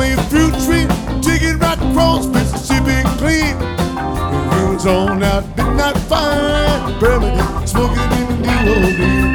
a fruit tree, digging right across Mississippi clean. The ruins on out midnight fire, permanent smoking in the New Orleans.